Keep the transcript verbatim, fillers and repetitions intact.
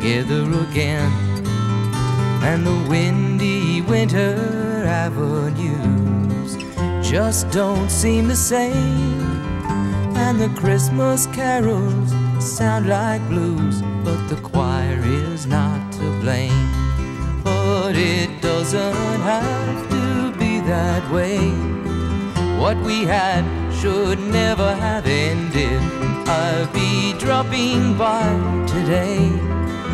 together again. And the windy winter avenues just don't seem the same. And the Christmas carols sound like blues, but the choir is not to blame. But it doesn't have to be that way. What we had should never have ended. I'll be dropping by today